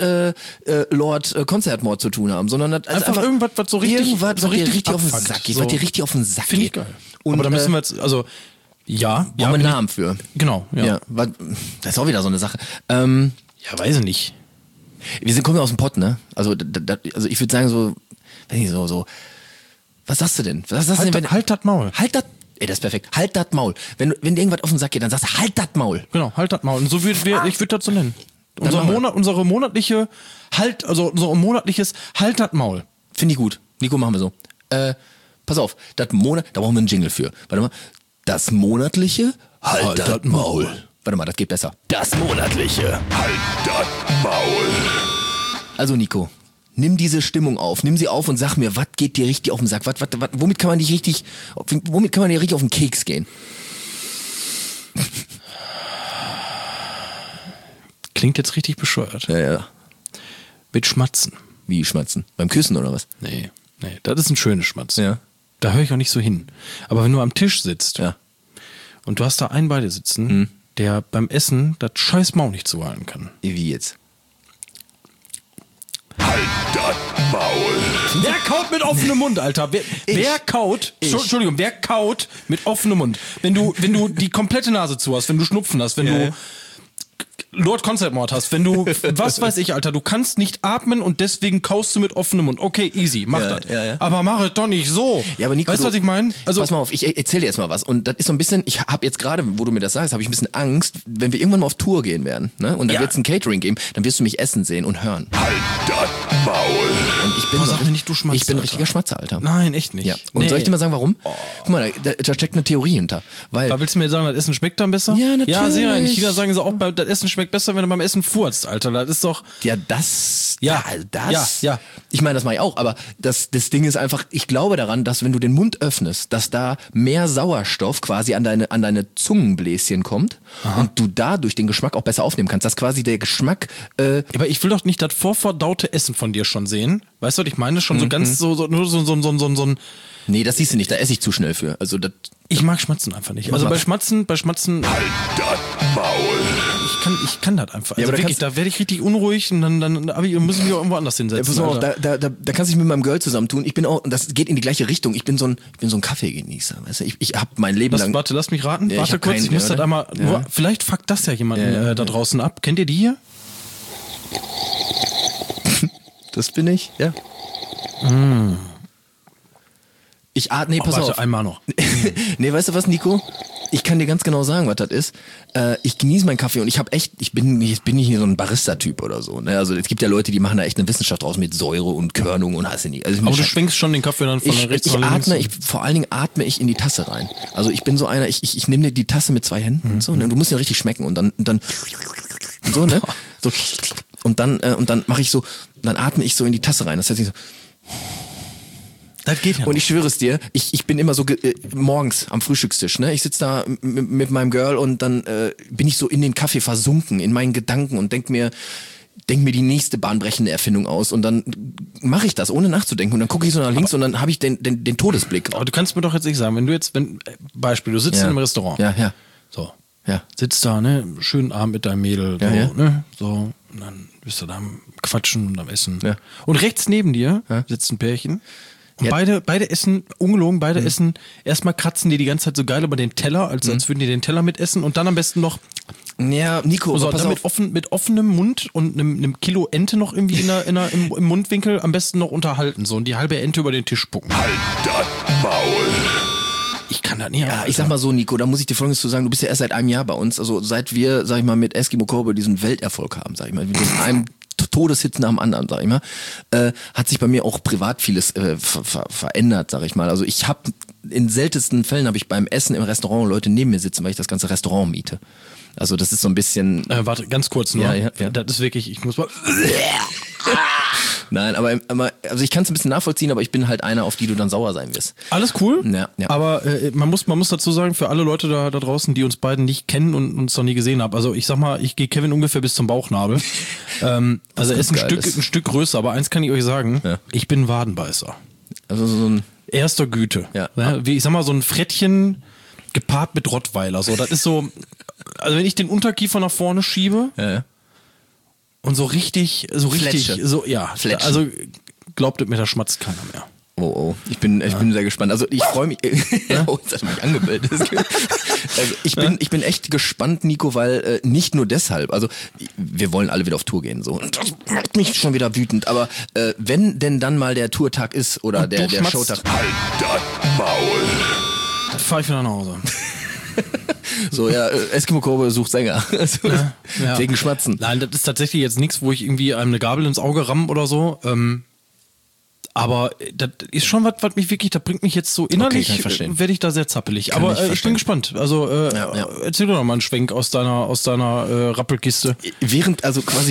Lord Konzertmord zu tun haben, sondern einfach irgendwas, was so richtig auf den Sack geht. Was dir richtig auf den Sack geht. Finde ich geil. Und, aber da müssen wir jetzt, also brauchen wir einen Namen für. Genau, ja. Das ist auch wieder so eine Sache. Ja, weiß ich nicht. Kommen aus dem Pott, ne? Also ich würde sagen so, weiß nicht, so. Was sagst du denn? Halt das Maul. Ey, das ist perfekt. Halt das Maul. Wenn dir irgendwas auf den Sack geht, dann sagst du, halt das Maul. Genau, halt das Maul. Und so ich würde das so nennen. Unsere monatliches Halt das Maul. Finde ich gut. Nico, machen wir so. Pass auf, da brauchen wir einen Jingle für. Warte mal. Das monatliche Halt das Maul. Warte mal, das geht besser. Das monatliche Halt das Maul. Also Nico, nimm diese Stimmung auf, nimm sie auf und sag mir, was geht dir richtig auf den Sack? Womit kann man dir richtig auf den Keks gehen? Klingt jetzt richtig bescheuert. Ja. Mit Schmatzen. Wie Schmatzen? Beim Küssen oder was? Nee, das ist ein schönes Schmatzen. Ja. Da höre ich auch nicht so hin. Aber wenn du am Tisch sitzt und du hast da einen bei dir sitzen, der beim Essen das scheiß Maul nicht zuhalten kann. Wie jetzt? Halt das Maul. Wer kaut mit offenem Mund, Alter? Wer kaut mit offenem Mund? Wenn du die komplette Nase zu hast, wenn du Schnupfen hast, wenn du Lord Concept Mord hast, wenn du, was weiß ich, Alter, du kannst nicht atmen und deswegen kaust du mit offenem Mund. Okay, easy, mach das. Ja. Aber mach es doch nicht so. Ja, aber Nico, weißt du, was ich meine? Also, pass mal auf, ich erzähl dir jetzt mal was. Und das ist so ein bisschen, ich habe jetzt gerade, wo du mir das sagst, habe ich ein bisschen Angst, wenn wir irgendwann mal auf Tour gehen werden, ne? Und dann wird es ein Catering geben, dann wirst du mich essen sehen und hören. Halt das Maul. Und ich bin, sag mir nicht, du Schmatzer, ich bin ein Alter. richtiger Schmatzer, Alter. Nein, echt nicht. Ja. Und soll ich dir mal sagen, warum? Guck mal, da steckt eine Theorie hinter. Weil Aber willst du mir sagen, das Essen schmeckt dann besser? Ja, natürlich. Ja, sehr. In China sagen sie auch, das Essen schmeckt besser, wenn du beim Essen furzt, Alter. Das ist doch... Ja, das. Ja. Ich meine, das mache ich auch, aber das Ding ist einfach, ich glaube daran, dass wenn du den Mund öffnest, dass da mehr Sauerstoff quasi an deine Zungenbläschen kommt und du dadurch den Geschmack auch besser aufnehmen kannst. Dass quasi der Geschmack. Aber ich will doch nicht das vorverdaute Essen von dir schon sehen. Weißt du, was ich meine? Schon so ganz nur so ein... Nee, das siehst du nicht, da esse ich zu schnell für. Also das. Ich mag Schmatzen einfach nicht. Also bei Schmatzen. Halt das Maul. Ich kann das einfach. Ja, Also aber wirklich, da werde ich richtig unruhig und dann müssen wir irgendwo anders hinsetzen. Pass auf, Alter. da kannst du dich mit meinem Girl zusammentun. Ich bin auch, und das geht in die gleiche Richtung. Ich bin so ein Kaffeegenießer. Weißt du? Ich habe mein Leben lang. Warte, lass mich raten. Ja, Warte kurz, ich muss das einmal. Ja. Vielleicht fuckt das ja jemanden da draußen ab. Kennt ihr die hier? Das bin ich, ja. Nee, pass warte, auf. einmal noch. Nee, weißt du was, Nico? Ich kann dir ganz genau sagen, was das ist. Ich genieße meinen Kaffee und ich bin nicht hier so ein Barista-Typ oder so. Ne? Also es gibt ja Leute, die machen da echt eine Wissenschaft draus mit Säure und Körnung und hast du nicht. Also Aber du schwenkst schon den Kaffee dann von rechts nach links. Vor allen Dingen atme ich in die Tasse rein. Also ich bin so einer, ich nehme dir die Tasse mit 2 Händen und so, ne? Du musst ja richtig schmecken und dann so, ne? So, und dann mache ich so, dann atme ich so in die Tasse rein. Das heißt, ich so, das geht ja. und ich schwöre es dir, ich bin immer so morgens am Frühstückstisch, ne? Ich sitze da mit meinem Girl und dann bin ich so in den Kaffee versunken, in meinen Gedanken und denk mir die nächste bahnbrechende Erfindung aus und dann mache ich das, ohne nachzudenken und dann gucke ich so nach links und dann habe ich den Todesblick. Aber du kannst mir doch jetzt nicht sagen, Beispiel, du sitzt in einem Restaurant. Ja. So. Ja. Sitzt da, ne? Schönen Abend mit deinem Mädel. So, Ja. ne? So. Und dann bist du da am Quatschen und am Essen. Ja. Und rechts neben dir sitzt ein Pärchen. Und beide essen, ungelogen, essen, erstmal kratzen die ganze Zeit so geil über den Teller, als würden die den Teller mitessen und dann am besten noch Ja, Nico, so, pass dann auf. mit offenem Mund und einem Kilo Ente noch irgendwie im Mundwinkel am besten noch unterhalten so und die halbe Ente über den Tisch spucken. Halt das Maul. Ich kann das nicht. Ja, ich sag mal so, Nico, da muss ich dir Folgendes zu sagen, du bist ja erst seit einem Jahr bei uns, also seit wir, sag ich mal, mit Eskimo Cowboy diesen Welterfolg haben, sag ich mal, mit einem Todeshit nach dem anderen, sag ich mal, hat sich bei mir auch privat vieles verändert, sag ich mal. Also ich habe in seltensten Fällen habe ich beim Essen im Restaurant Leute neben mir sitzen, weil ich das ganze Restaurant miete. Also das ist so ein bisschen... warte, ganz kurz nur. Ja. Das ist wirklich, ich muss mal... Nein, aber also ich kann es ein bisschen nachvollziehen, aber ich bin halt einer, auf die du dann sauer sein wirst. Alles cool, Ja. aber man muss dazu sagen, für alle Leute da draußen, die uns beiden nicht kennen und uns noch nie gesehen haben, also ich sag mal, ich gehe Kevin ungefähr bis zum Bauchnabel. Also er ist ein Stück größer, aber eins kann ich euch sagen, ich bin ein Wadenbeißer. Also so ein... Erster Güte. Ja. Wie, ich sag mal, so ein Frettchen gepaart mit Rottweiler. So, das ist so, also wenn ich den Unterkiefer nach vorne schiebe und so richtig, Fletsche. so, ja, Fletschen. also glaubtet mir, da schmatzt keiner mehr. Oh, ich bin sehr gespannt. Also ich freue mich. Oh, jetzt hast du mich angemeldet. Also ich bin echt gespannt, Nico, weil nicht nur deshalb. Also wir wollen alle wieder auf Tour gehen, so. Und das macht mich schon wieder wütend. Aber wenn denn dann mal der Tourtag ist oder der Showtag. Halt das Maul. Dann fahr ich wieder nach Hause. So, ja, Eskimo Cowboy sucht Sänger. Also, Ja. wegen Schmatzen. Nein, das ist tatsächlich jetzt nichts, wo ich irgendwie einem eine Gabel ins Auge ramme oder so. Aber das ist schon was mich wirklich, das bringt mich jetzt so innerlich, kann ich verstehen. werde ich da sehr zappelig. Kann Aber ich ich bin verstehen. gespannt. Also erzähl doch noch mal einen Schwenk aus deiner Rappelkiste. Während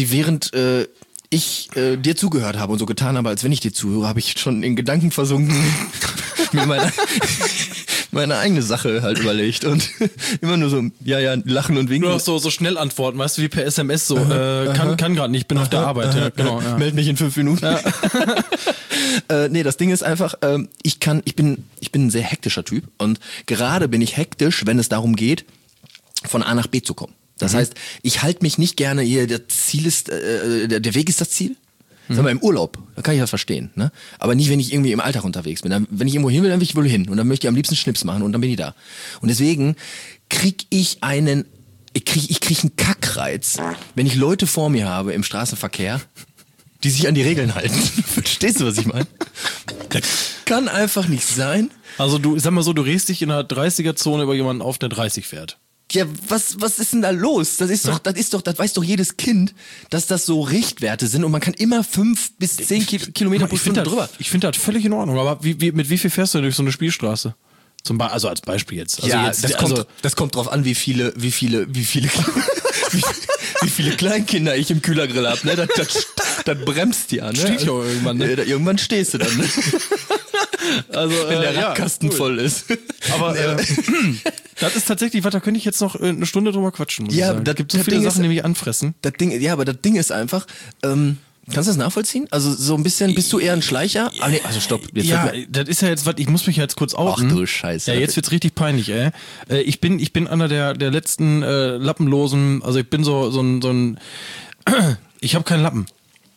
ich dir zugehört habe und so getan habe, als wenn ich dir zuhöre, habe ich schon in Gedanken versunken, mir meine eigene Sache halt überlegt und immer nur so, ja, lachen und winken. Nur noch so schnell antworten, weißt du, wie per SMS so, kann gerade nicht, bin auf der Arbeit. Ja, genau, ja. Meld mich in 5 Minuten. Ja. Nee, das Ding ist einfach, ich bin ein sehr hektischer Typ und gerade bin ich hektisch, wenn es darum geht, von A nach B zu kommen. Das heißt, ich halte mich nicht gerne hier, der Weg ist das Ziel. Sag mal, im Urlaub, da kann ich das verstehen, ne? Aber nicht, wenn ich irgendwie im Alltag unterwegs bin. Wenn ich irgendwo hin will, dann will ich wohl hin. Und dann möchte ich am liebsten Schnips machen und dann bin ich da. Und deswegen krieg ich krieg einen Kackreiz, wenn ich Leute vor mir habe im Straßenverkehr, die sich an die Regeln halten. Verstehst du, was ich meine? Das kann einfach nicht sein. Also du, sag mal so, du regst dich in einer 30er-Zone über jemanden auf, der 30 fährt. Ja, was ist denn da los? Das weiß doch jedes Kind, dass das so Richtwerte sind und man kann immer 5 bis 10 Kilometer pro Stunde drüber. Ich finde das völlig in Ordnung, aber mit wie viel fährst du durch so eine Spielstraße? Also als Beispiel jetzt. Also ja, jetzt, das kommt drauf an, wie viele Kleinkinder ich im Kühlergrill hab, ne? Das bremst ja, ne? Steht ja irgendwann, ne? Irgendwann stehst du dann, ne? Also, wenn der Radkasten voll ist. Aber das ist tatsächlich, da könnte ich jetzt noch eine Stunde drüber quatschen. Muss ich sagen. Da gibt so viele Sachen, die mich anfressen. Aber das Ding ist einfach, kannst du das nachvollziehen? Also so ein bisschen, bist du eher ein Schleicher? Ah, nee, also stopp. Das ist ja jetzt was, ich muss mich jetzt kurz outen. Ach du Scheiße. Ja, jetzt wird's richtig peinlich, ey. Ich bin einer der letzten Lappenlosen, also ich bin so ein ich habe keinen Lappen.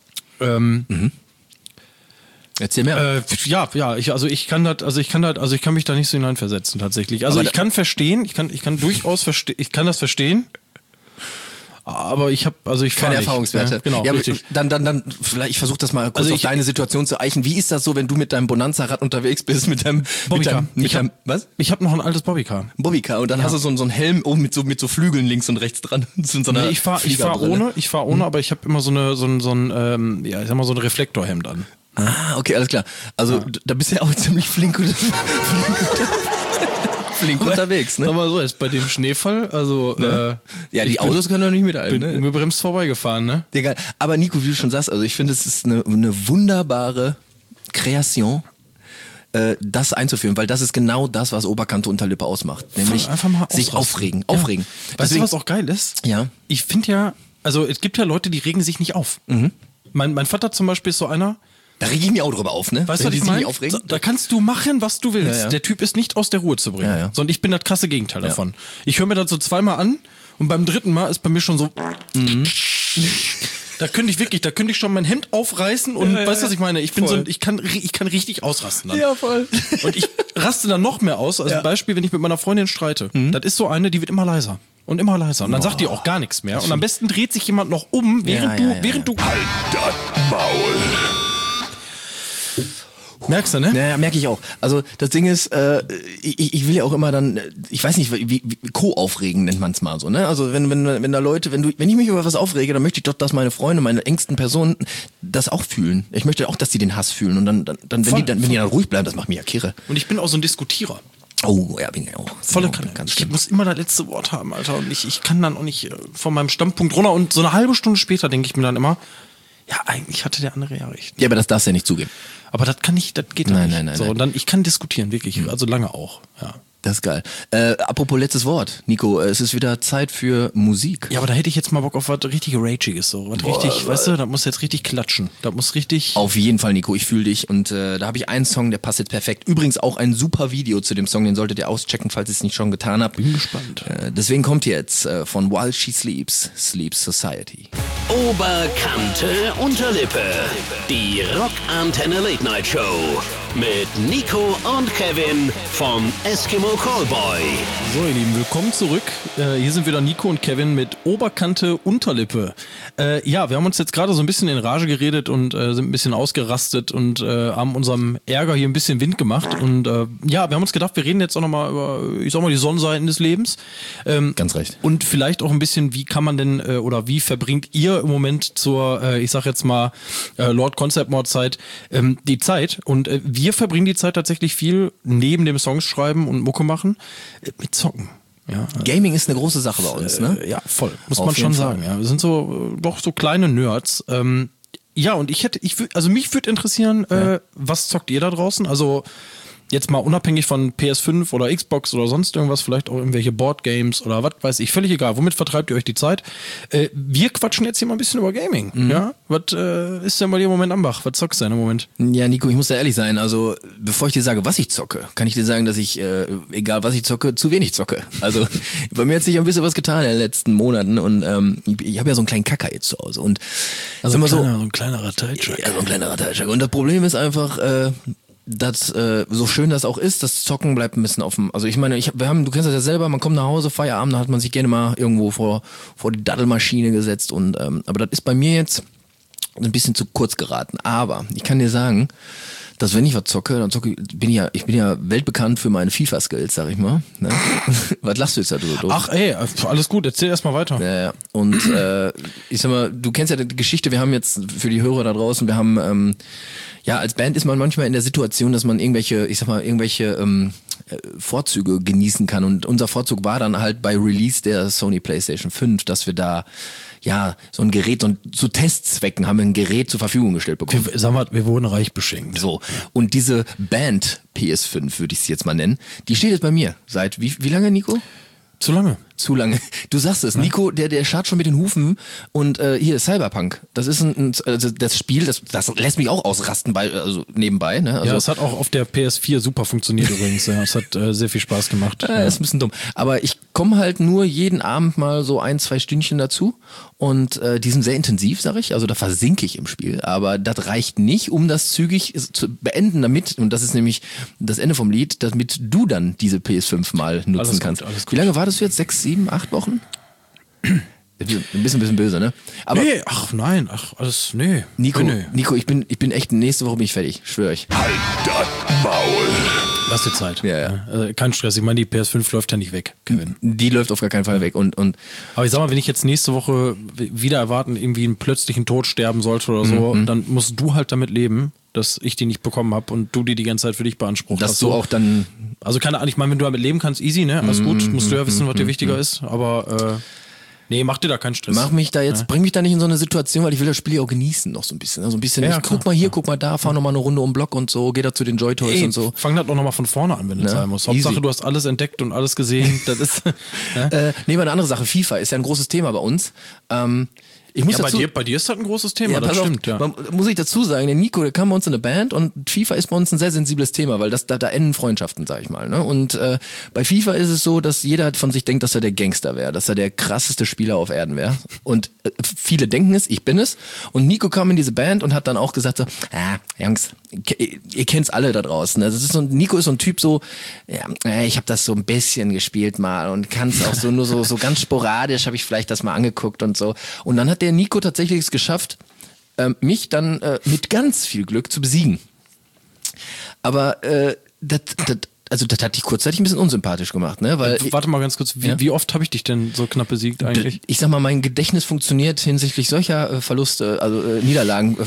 Erzähl mehr. Ich kann mich da nicht so hineinversetzen tatsächlich. Also ich kann verstehen, ich kann durchaus verstehen, ich kann das verstehen. Aber ich keine Erfahrungswerte. Ja, genau, ja, richtig. Dann vielleicht, ich versuche das mal kurz auf deine Situation zu eichen. Wie ist das so, wenn du mit deinem Bonanza-Rad unterwegs bist, mit deinem Bobbycar? Was? Ich habe noch ein altes Bobbycar. Ein Bobbycar und dann hast du so einen Helm oben mit so Flügeln links und rechts dran. So ich fahr ohne, aber ich habe immer so ein Reflektorhemd an. Ah, okay, alles klar. Also da bist du ja auch ziemlich flink unterwegs, ne? Sag mal so, jetzt bei dem Schneefall, also die Autos können doch nicht mithalten, bin übrigens vorbeigefahren, ne? Egal. Aber Nico, wie du schon sagst, also ich finde, es ist eine wunderbare Kreation, das einzuführen, weil das ist genau das, was Oberkante Unterlippe ausmacht. Nämlich einfach mal sich aufregen. Ja. Aufregen. Weißt du, was auch geil ist? Ja. Ich finde ja, also es gibt ja Leute, die regen sich nicht auf. Mein Vater zum Beispiel ist so einer. Da reg ich mich auch drüber auf, ne? Weißt du, was ich meine? Da kannst du machen, was du willst. Ja. Der Typ ist nicht aus der Ruhe zu bringen. Ja. Sondern ich bin das krasse Gegenteil davon. Ich höre mir das so zweimal an und beim dritten Mal ist bei mir schon so. Da könnte ich schon mein Hemd aufreißen und weißt du, was ich meine? Ich bin ich kann richtig ausrasten dann. Ja, voll. Und ich raste dann noch mehr aus. Als Beispiel, wenn ich mit meiner Freundin streite. Das ist so eine, die wird immer leiser. Und immer leiser. Und dann sagt die auch gar nichts mehr. Und am besten dreht sich jemand noch um, während du. Halt das Maul. Merkst du, ne? Ja, merke ich auch. Also das Ding ist, ich will ja auch immer dann, ich weiß nicht, wie Co-aufregen nennt man es mal so, ne? Also wenn da Leute, wenn ich mich über was aufrege, dann möchte ich doch, dass meine Freunde, meine engsten Personen das auch fühlen. Ich möchte auch, dass die den Hass fühlen. Und dann wenn die dann ruhig bleiben, das macht mich ja kirre. Und ich bin auch so ein Diskutierer. Oh, ja, bin ich auch. Volle Kanne. Ich muss immer das letzte Wort haben, Alter. Und ich kann dann auch nicht von meinem Standpunkt runter. Und so eine halbe Stunde später denke ich mir dann immer, ja, eigentlich hatte der andere ja recht. Ja, aber das darfst du ja nicht zugeben. Aber das geht nicht. Nein. Und dann, ich kann diskutieren, wirklich. Also lange auch, ja. Das ist geil. Apropos letztes Wort, Nico, es ist wieder Zeit für Musik. Ja, aber da hätte ich jetzt mal Bock auf was richtig Ragiges, so. Was richtig, weißt du, da muss jetzt richtig klatschen. Da muss richtig. Auf jeden Fall, Nico, ich fühle dich. Und da habe ich einen Song, der passt jetzt perfekt. Übrigens auch ein super Video zu dem Song, den solltet ihr auschecken, falls ihr es nicht schon getan habt. Bin gespannt. Deswegen kommt jetzt von While She Sleeps, Sleep Society. Oberkante Unterlippe. Die Rockantenne Late Night Show. Mit Nico und Kevin vom Eskimo Callboy. So, ihr Lieben, willkommen zurück. Hier sind wieder Nico und Kevin mit Oberkante Unterlippe. Ja, wir haben uns jetzt gerade so ein bisschen in Rage geredet und sind ein bisschen ausgerastet und haben unserem Ärger hier ein bisschen Wind gemacht. Und ja, wir haben uns gedacht, wir reden jetzt auch nochmal über, ich sag mal, die Sonnenseiten des Lebens. Ganz recht. Und vielleicht auch ein bisschen, wie kann man denn oder wie verbringt ihr im Moment zur, ich sag jetzt mal, Lord Concept Mod Zeit die Zeit? Und wir verbringen die Zeit tatsächlich viel neben dem Songs schreiben und Mucke machen mit Zocken. Ja, Gaming ist eine große Sache bei uns, ne? Ja, voll. Muss man schon sagen. Ja. Wir sind doch so kleine Nerds. Ja, und mich würde interessieren, was zockt ihr da draußen? Also jetzt mal unabhängig von PS5 oder Xbox oder sonst irgendwas, vielleicht auch irgendwelche Boardgames oder was weiß ich, völlig egal. Womit vertreibt ihr euch die Zeit? Wir quatschen jetzt hier mal ein bisschen über Gaming. Ja? Was ist denn bei dir im Moment am Bach? Was zockst du denn im Moment? Ja, Nico, ich muss da ehrlich sein. Also, bevor ich dir sage, was ich zocke, kann ich dir sagen, dass ich, egal was ich zocke, zu wenig zocke. Also, bei mir hat sich ein bisschen was getan in den letzten Monaten und ich habe ja so einen kleinen Kacker jetzt zu Hause. Und also so ein kleinerer Teilcheck. Ja, so ein kleinerer Teilcheck. Und das Problem ist einfach, dass so schön das auch ist, das Zocken bleibt ein bisschen offen. Also ich meine, du kennst das ja selber, man kommt nach Hause, Feierabend, da hat man sich gerne mal irgendwo vor die Daddelmaschine gesetzt und aber das ist bei mir jetzt ein bisschen zu kurz geraten. Aber ich kann dir sagen, dass wenn ich was zocke, dann ich bin ja weltbekannt für meine FIFA-Skills, sag ich mal. Ne? Was lachst du jetzt da so doof? Ach ey, alles gut, erzähl erst mal weiter. Ja. Und ich sag mal, du kennst ja die Geschichte, wir haben jetzt für die Hörer da draußen, wir haben als Band ist man manchmal in der Situation, dass man irgendwelche Vorzüge genießen kann. Und unser Vorzug war dann halt bei Release der Sony PlayStation 5, dass wir da so ein Gerät, zu Testzwecken haben wir ein Gerät zur Verfügung gestellt bekommen. Wir wurden reich beschenkt. So. Und diese Band PS5, würde ich es jetzt mal nennen, die steht jetzt bei mir. Seit wie lange, Nico? Zu lange. Zu lange. Du sagst es, Nico, der scharrt schon mit den Hufen und hier Cyberpunk. Das ist also das Spiel, das lässt mich auch ausrasten nebenbei. Ne? Also, ja, es hat auch auf der PS4 super funktioniert übrigens. Ja, es hat sehr viel Spaß gemacht. Ist ein bisschen dumm. Aber ich komme halt nur jeden Abend mal so 1-2 Stündchen dazu und die sind sehr intensiv, sag ich. Also da versinke ich im Spiel. Aber das reicht nicht, um das zügig zu beenden, damit, und das ist nämlich das Ende vom Lied, damit du dann diese PS5 mal nutzen kannst. Alles gut. Wie lange wartest du jetzt? 6, 7, 8 Wochen? Ein bisschen böse, ne? Aber nee, nee. Nico, ich bin echt, nächste Woche bin ich fertig, schwöre ich. Halt das Maul. Lass dir Zeit. Ja. Also kein Stress, ich meine, die PS5 läuft ja nicht weg, Kevin. Die läuft auf gar keinen Fall weg. Aber ich sag mal, wenn ich jetzt nächste Woche wieder erwarten, irgendwie einen plötzlichen Tod sterben sollte oder so, dann musst du halt damit leben, dass ich die nicht bekommen habe und du die ganze Zeit für dich beansprucht hast. Dass du auch dann... Also keine Ahnung, ich meine, wenn du damit leben kannst, easy, ne? Alles gut, musst du ja wissen, was dir wichtiger ist, aber nee, mach dir da keinen Stress. Bring mich da nicht in so eine Situation, weil ich will das Spiel ja auch genießen noch so ein bisschen. Also ein bisschen, guck mal hier, guck mal da, fahr nochmal eine Runde um den Block und so, geh da zu den Joy-Toys und so. Fang das doch nochmal von vorne an, wenn du sein musst. Hauptsache, du hast alles entdeckt und alles gesehen. Das ist... Nee, mal eine andere Sache. FIFA ist ja ein großes Thema bei uns. Bei dir ist das ein großes Thema, ja, das stimmt. Ja. Muss ich dazu sagen, der Nico, der kam bei uns in eine Band und FIFA ist bei uns ein sehr sensibles Thema, weil da enden Freundschaften, sag ich mal. Ne? Und bei FIFA ist es so, dass jeder von sich denkt, dass er der Gangster wäre, dass er der krasseste Spieler auf Erden wäre. Und viele denken es, ich bin es. Und Nico kam in diese Band und hat dann auch gesagt so, Jungs, ihr kennt's alle da draußen. Also Nico ist so ein Typ so, ich habe das so ein bisschen gespielt mal und kann's auch so nur so ganz sporadisch habe ich vielleicht das mal angeguckt und so. Und dann hat der Nico tatsächlich es geschafft, mich dann mit ganz viel Glück zu besiegen. Aber das hat dich kurzzeitig ein bisschen unsympathisch gemacht, ne? Weil warte mal ganz kurz, wie oft habe ich dich denn so knapp besiegt eigentlich? Ich sag mal, mein Gedächtnis funktioniert hinsichtlich solcher Verluste, also Niederlagen,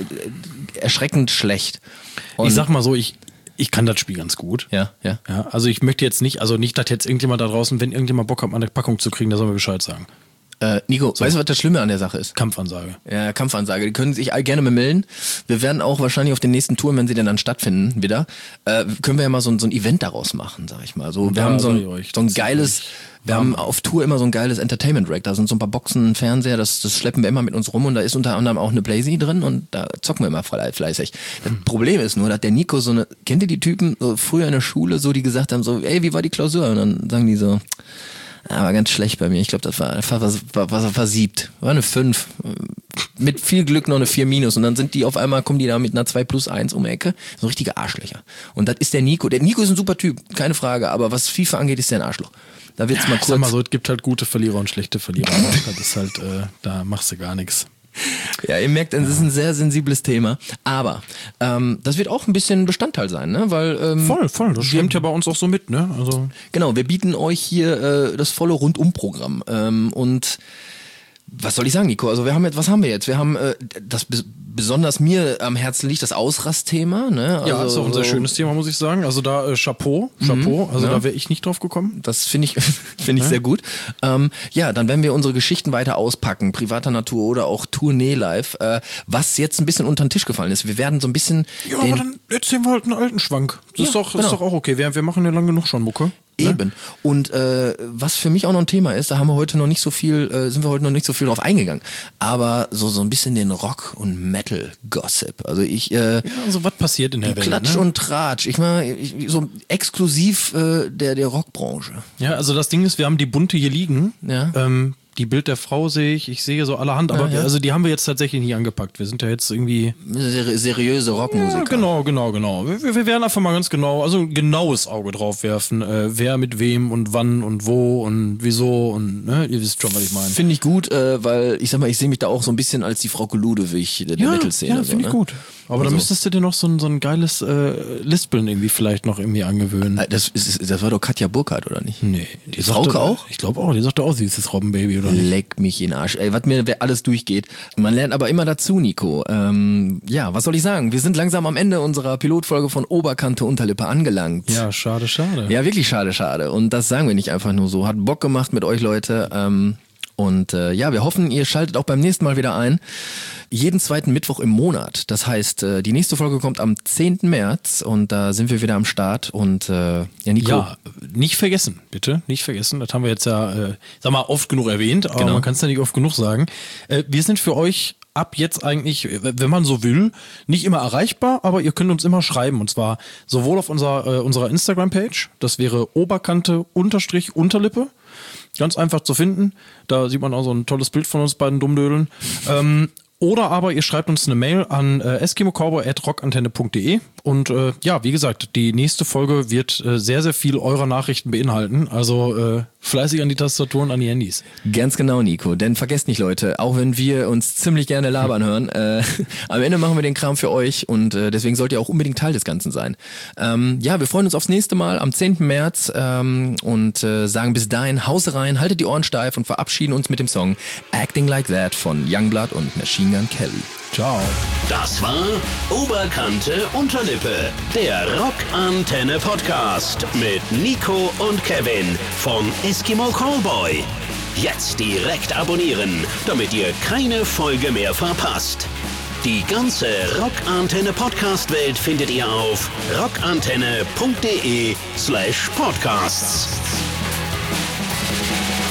erschreckend schlecht. Und ich sag mal so, ich kann das Spiel ganz gut. Ja. Also ich möchte jetzt nicht, dass jetzt irgendjemand da draußen, wenn irgendjemand Bock hat, mal eine Packung zu kriegen, da soll mir Bescheid sagen. Nico, weißt du, was das Schlimme an der Sache ist? Kampfansage. Ja, Kampfansage. Die können sich gerne mal melden. Wir werden auch wahrscheinlich auf den nächsten Touren, wenn sie denn dann stattfinden, wieder, können wir ja mal so ein Event daraus machen, sag ich mal. So, wir haben so ein geiles, wir haben auf Tour immer so ein geiles Entertainment-Rack. Da sind so ein paar Boxen, Fernseher, das schleppen wir immer mit uns rum und da ist unter anderem auch eine Blazy drin und da zocken wir immer fleißig. Das Problem ist nur, dass der Nico kennt ihr die Typen, so früher in der Schule, so die gesagt haben, so, ey, wie war die Klausur? Und dann sagen die so, war ganz schlecht bei mir. Ich glaube, das war versiebt. War eine 5. Mit viel Glück noch eine 4-. Und dann kommen die da mit einer 2+1 um die Ecke. So richtige Arschlöcher. Und das ist der Nico. Der Nico ist ein super Typ, keine Frage. Aber was FIFA angeht, ist der ein Arschloch. Da wird's mal kurz. Sag mal so, es gibt halt gute Verlierer und schlechte Verlierer. Das ist halt, da machst du gar nichts. Ja, ihr merkt, es ist ein sehr sensibles Thema. Aber das wird auch ein bisschen Bestandteil sein, ne? Weil voll. Das schwimmt ja bei uns auch so mit, ne? Also genau, wir bieten euch hier das volle Rundumprogramm. Und was soll ich sagen, Nico? Also was haben wir jetzt? Wir haben das besonders mir am Herzen liegt, das Ausrastthema. Ne? Also, ja, das ist auch ein sehr schönes Thema, muss ich sagen. Also da Chapeau. Also da wäre ich nicht drauf gekommen. Das finde ich sehr gut. Dann werden wir unsere Geschichten weiter auspacken, privater Natur oder auch Tournee live, was jetzt ein bisschen unter den Tisch gefallen ist. Wir werden so ein bisschen... Ja, aber dann erzählen wir halt einen alten Schwank. Das ist doch auch okay. Wir machen ja lange genug schon Mucke. Eben. Und was für mich auch noch ein Thema ist, da sind wir heute noch nicht so viel drauf eingegangen. Aber so ein bisschen den Rock- und Metal-Gossip. Also also was passiert in der Welt? Klatsch und Tratsch. Ich meine, so exklusiv der Rockbranche. Ja, also das Ding ist, wir haben die Bunte hier liegen. Ja. die Bild der Frau sehe ich sehe so allerhand, aber also die haben wir jetzt tatsächlich nicht angepackt. Wir sind ja jetzt irgendwie... Seriöse Rockmusiker. Ja, genau. Wir werden einfach mal ganz genau, also ein genaues Auge drauf werfen, wer mit wem und wann und wo und wieso und ihr wisst schon, was ich meine. Finde ich gut, weil ich sag mal, ich sehe mich da auch so ein bisschen als die Frau Ludewig der Metal-Szene. Ja, finde ich gut. Aber da müsstest du dir noch so ein geiles Lispeln irgendwie vielleicht noch irgendwie angewöhnen. Das war doch Katja Burkhardt, oder nicht? Nee. Die Frauke auch? Ich glaube auch, die sagte auch, sie ist das Robbenbaby, oder nicht? Leck mich in den Arsch. Ey, was mir alles durchgeht. Man lernt aber immer dazu, Nico. Was soll ich sagen? Wir sind langsam am Ende unserer Pilotfolge von Oberkante Unterlippe angelangt. Ja, schade. Ja, wirklich schade. Und das sagen wir nicht einfach nur so. Hat Bock gemacht mit euch, Leute. Wir hoffen, ihr schaltet auch beim nächsten Mal wieder ein. Jeden zweiten Mittwoch im Monat. Das heißt, die nächste Folge kommt am 10. März und da sind wir wieder am Start. Und Nico. Ja, nicht vergessen, bitte. Nicht vergessen. Das haben wir jetzt oft genug erwähnt, aber man kann es ja nicht oft genug sagen. Wir sind für euch ab jetzt eigentlich, wenn man so will, nicht immer erreichbar, aber ihr könnt uns immer schreiben. Und zwar sowohl auf unserer Instagram-Page, das wäre Oberkante_Unterlippe. Ganz einfach zu finden. Da sieht man auch so ein tolles Bild von uns beiden Dummdödeln. Oder aber ihr schreibt uns eine Mail an eskimocowboy@rockantenne.de und wie gesagt, die nächste Folge wird sehr, sehr viel eurer Nachrichten beinhalten. Also fleißig an die Tastaturen, an die Handys. Ganz genau, Nico. Denn vergesst nicht, Leute, auch wenn wir uns ziemlich gerne labern hören, am Ende machen wir den Kram für euch und deswegen sollt ihr auch unbedingt Teil des Ganzen sein. Wir freuen uns aufs nächste Mal am 10. März und sagen bis dahin, Haus rein, haltet die Ohren steif und verabschieden uns mit dem Song Acting Like That von Youngblood und Machine Gun Kelly. Ciao. Das war Oberkante Unterlippe, der Rockantenne Podcast mit Nico und Kevin von Eskimo Callboy. Jetzt direkt abonnieren, damit ihr keine Folge mehr verpasst. Die ganze Rockantenne Podcast-Welt findet ihr auf rockantenne.de/podcasts.